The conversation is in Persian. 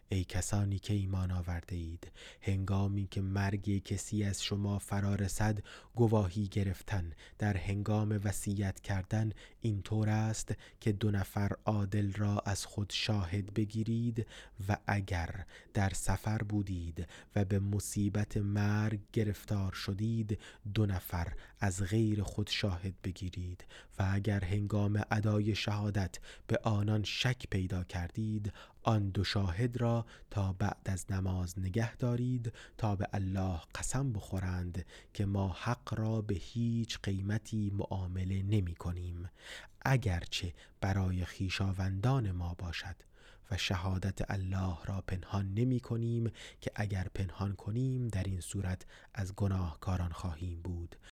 ای کسانی که ایمان آورده اید، هنگامی که مرگ کسی از شما فرا رسد گواهی گرفتن در هنگام وصیت کردن این طور است که 2 نفر عادل را از خود شاهد بگیرید و اگر در سفر بودید و به مصیبت مرگ گرفتار شدید 2 نفر از غیر خود شاهد بگیرید و اگر هنگام ادای شهادت به آنان شک پیدا کردید آن 2 شاهد را تا بعد از نماز نگه دارید تا به الله قسم بخورند که ما حق را به هیچ قیمتی معامله نمی کنیم اگرچه برای خویشاوندان ما باشد و شهادت الله را پنهان نمی کنیم که اگر پنهان کنیم در این صورت از گناهکاران خواهیم بود